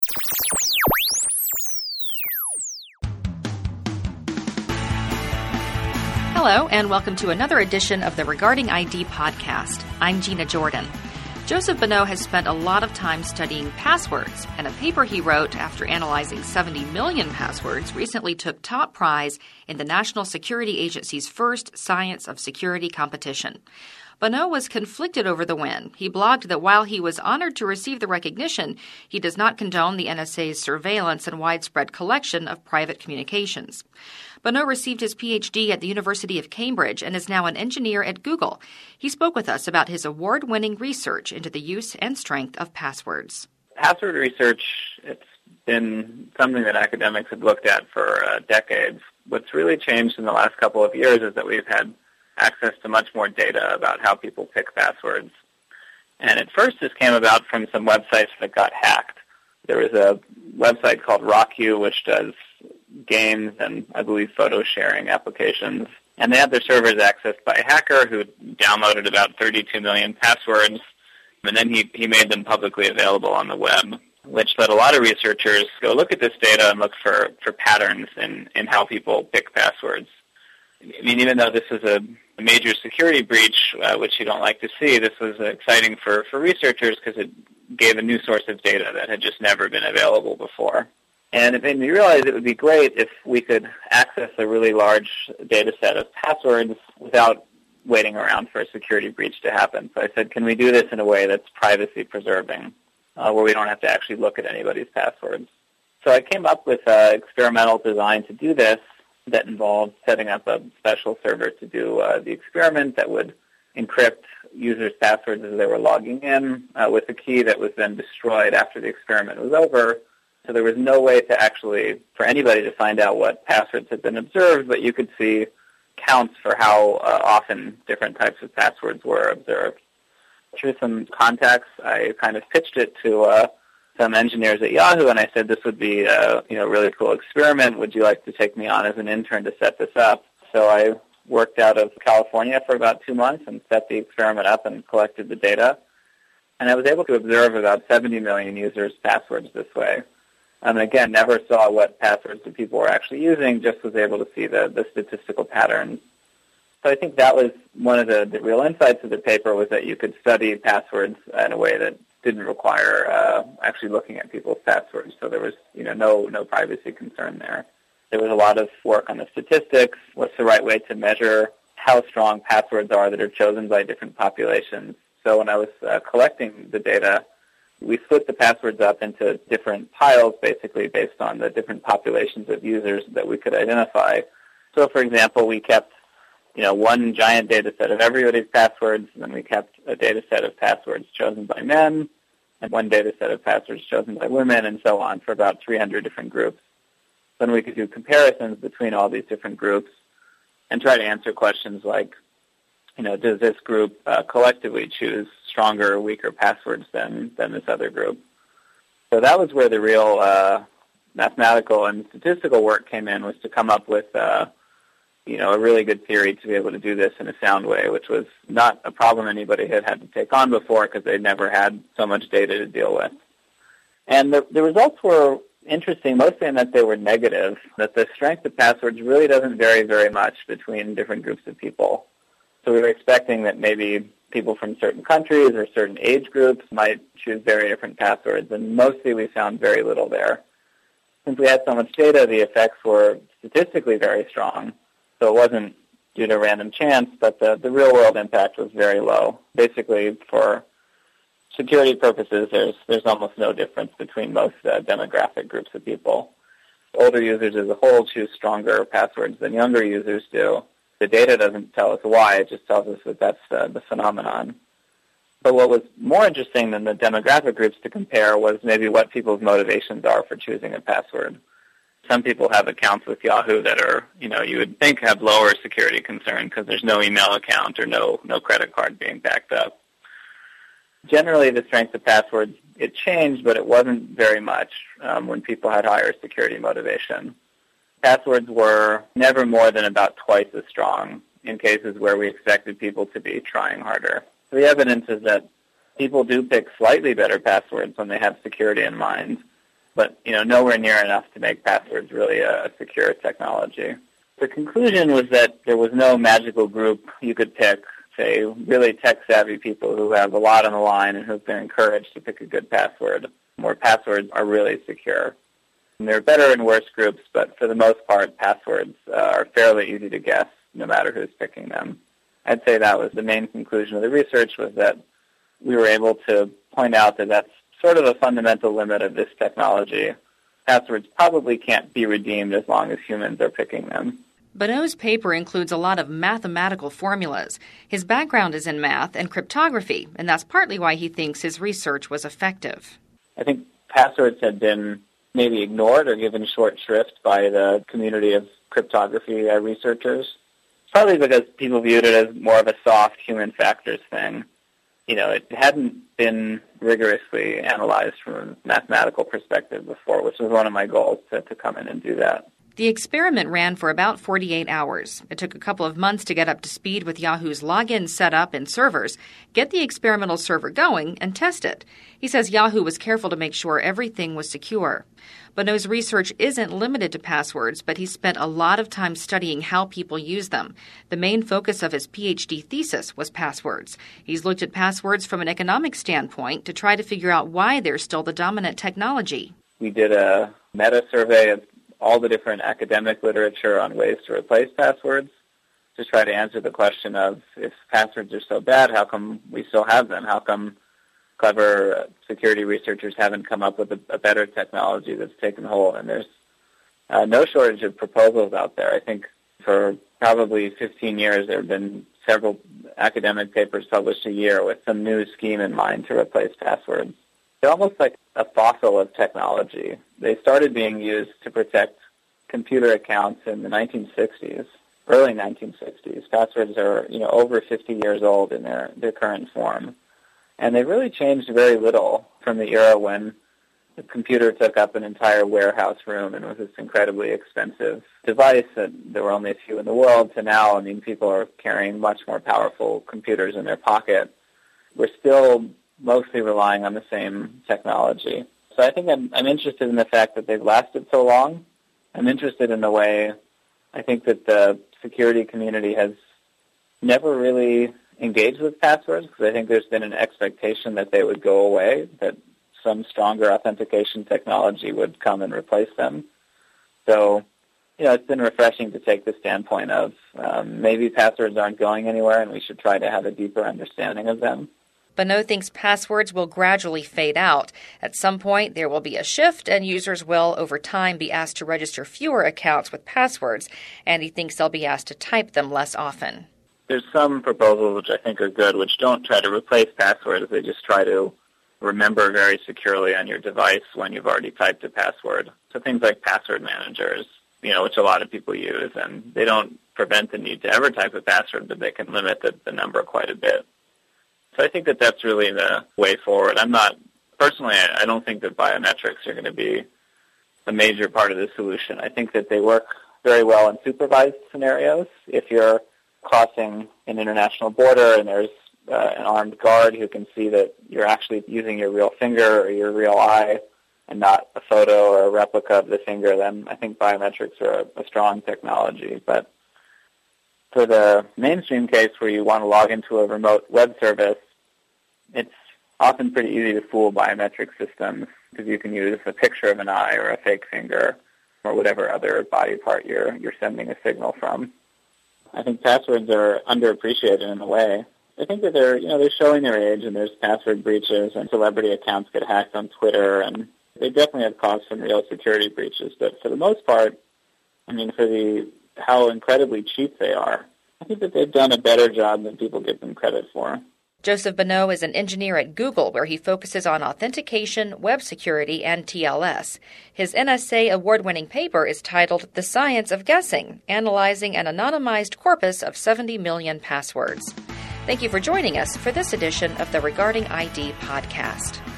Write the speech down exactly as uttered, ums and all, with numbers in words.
Hello, and welcome to another edition of the Regarding I D podcast. I'm Gina Jordan. Joseph Bonneau has spent a lot of time studying passwords, and a paper he wrote after analyzing seventy million passwords recently took top prize in the National Security Agency's first Science of Security competition. Bonneau was conflicted over the win. He blogged that while he was honored to receive the recognition, he does not condone the N S A's surveillance and widespread collection of private communications. Bonneau received his P H D at the University of Cambridge and is now an engineer at Google. He spoke with us about his award-winning research into the use and strength of passwords. Password research, it's been something that academics have looked at for uh, decades. What's really changed in the last couple of years is that we've had access to much more data about how people pick passwords. And at first this came about from some websites that got hacked. There was a website called RockYou, which does games and, I believe, photo sharing applications. And they had their servers accessed by a hacker who downloaded about thirty-two million passwords, and then he, he made them publicly available on the web, which led a lot of researchers go look at this data and look for, for patterns in, in how people pick passwords. I mean, even though this was a major security breach, uh, which you don't like to see, this was exciting for, for researchers because it gave a new source of data that had just never been available before. And it made me realize it would be great if we could access a really large data set of passwords without waiting around for a security breach to happen. So I said, can we do this in a way that's privacy preserving, uh, where we don't have to actually look at anybody's passwords? So I came up with an experimental design to do this that involved setting up a special server to do uh, the experiment that would encrypt users' passwords as they were logging in uh, with a key that was then destroyed after the experiment was over. So there was no way to actually, for anybody to find out what passwords had been observed, but you could see counts for how uh, often different types of passwords were observed. Through some contacts, I kind of pitched it to uh, some engineers at Yahoo, and I said, this would be a you know, really cool experiment. Would you like to take me on as an intern to set this up? So I worked out of California for about two months and set the experiment up and collected the data. And I was able to observe about seventy million users' passwords this way. And again, never saw what passwords the people were actually using, just was able to see the, the statistical patterns. So I think that was one of the, the real insights of the paper, was that you could study passwords in a way that didn't require uh, actually looking at people's passwords. So there was you know, no, no privacy concern there. There was a lot of work on the statistics. What's the right way to measure how strong passwords are that are chosen by different populations? So when I was uh, collecting the data, we split the passwords up into different piles, basically based on the different populations of users that we could identify. So, for example, we kept, you know, one giant data set of everybody's passwords, and then we kept a data set of passwords chosen by men, and one data set of passwords chosen by women, and so on, for about three hundred different groups. Then we could do comparisons between all these different groups and try to answer questions like, you know, does this group uh, collectively choose stronger or weaker passwords than, than this other group? So that was where the real uh, mathematical and statistical work came in, was to come up with, uh, you know, a really good theory to be able to do this in a sound way, which was not a problem anybody had had to take on before because they'd never had so much data to deal with. And the, the results were interesting, mostly in that they were negative, that the strength of passwords really doesn't vary very much between different groups of people. So we were expecting that maybe people from certain countries or certain age groups might choose very different passwords, and mostly we found very little there. Since we had so much data, the effects were statistically very strong, so it wasn't due to random chance, but the, the real-world impact was very low. Basically, for security purposes, there's, there's almost no difference between most uh, demographic groups of people. Older users as a whole choose stronger passwords than younger users do. The data doesn't tell us why, it just tells us that that's uh, the phenomenon. But what was more interesting than the demographic groups to compare was maybe what people's motivations are for choosing a password. Some people have accounts with Yahoo that are, you know, you would think have lower security concern because there's no email account or no, no credit card being backed up. Generally, the strength of passwords, it changed, but it wasn't very much um, when people had higher security motivation. Passwords were never more than about twice as strong in cases where we expected people to be trying harder. So the evidence is that people do pick slightly better passwords when they have security in mind, but you know, nowhere near enough to make passwords really a, a secure technology. The conclusion was that there was no magical group you could pick, say, really tech-savvy people who have a lot on the line and who've been encouraged to pick a good password, where passwords are really secure. And there are better and worse groups, but for the most part, passwords uh, are fairly easy to guess, no matter who's picking them. I'd say that was the main conclusion of the research, was that we were able to point out that that's sort of a fundamental limit of this technology. Passwords probably can't be redeemed as long as humans are picking them. Bonneau's paper includes a lot of mathematical formulas. His background is in math and cryptography, and that's partly why he thinks his research was effective. I think passwords had been maybe ignored or given short shrift by the community of cryptography uh, researchers, probably because people viewed it as more of a soft human factors thing. You know, it hadn't been rigorously analyzed from a mathematical perspective before, which was one of my goals, to, to come in and do that. The experiment ran for about forty-eight hours. It took a couple of months to get up to speed with Yahoo's login setup and servers, get the experimental server going, and test it. He says Yahoo was careful to make sure everything was secure. Bonneau's research isn't limited to passwords, but he spent a lot of time studying how people use them. The main focus of his PhD thesis was passwords. He's looked at passwords from an economic standpoint to try to figure out why they're still the dominant technology. We did a meta-survey of all the different academic literature on ways to replace passwords to try to answer the question of, if passwords are so bad, how come we still have them? How come clever security researchers haven't come up with a, a better technology that's taken hold? And there's uh, no shortage of proposals out there. I think for probably fifteen years there have been several academic papers published a year with some new scheme in mind to replace passwords. They're almost like a fossil of technology. They started being used to protect computer accounts in the nineteen sixties, early nineteen sixties. Passwords are, you know, over fifty years old in their, their current form. And they really changed very little from the era when the computer took up an entire warehouse room and was this incredibly expensive device that there were only a few in the world, to now, I mean, people are carrying much more powerful computers in their pocket. We're still mostly relying on the same technology. So I think I'm, I'm interested in the fact that they've lasted so long. I'm interested in the way I think that the security community has never really engaged with passwords, because I think there's been an expectation that they would go away, that some stronger authentication technology would come and replace them. So, you know, it's been refreshing to take the standpoint of um, maybe passwords aren't going anywhere and we should try to have a deeper understanding of them. Bonneau thinks passwords will gradually fade out. At some point, there will be a shift, and users will, over time, be asked to register fewer accounts with passwords, and he thinks they'll be asked to type them less often. There's some proposals which I think are good, which don't try to replace passwords. They just try to remember very securely on your device when you've already typed a password. So things like password managers, you know, which a lot of people use, and they don't prevent the need to ever type a password, but they can limit the, the number quite a bit. So I think that that's really the way forward. I'm not, personally, I don't think that biometrics are going to be a major part of the solution. I think that they work very well in supervised scenarios. If you're crossing an international border and there's uh, an armed guard who can see that you're actually using your real finger or your real eye and not a photo or a replica of the finger, then I think biometrics are a, a strong technology. But for the mainstream case where you want to log into a remote web service, it's often pretty easy to fool biometric systems because you can use a picture of an eye or a fake finger or whatever other body part you're you're sending a signal from. I think passwords are underappreciated in a way. I think that they're, you know, they're showing their age, and there's password breaches and celebrity accounts get hacked on Twitter, and they definitely have caused some real security breaches. But for the most part, I mean, for the how incredibly cheap they are, I think that they've done a better job than people give them credit for. Joseph Bonneau is an engineer at Google, where he focuses on authentication, web security, and T L S. His N S A award-winning paper is titled The Science of Guessing, Analyzing an Anonymized Corpus of seventy million Passwords. Thank you for joining us for this edition of the Regarding I D podcast.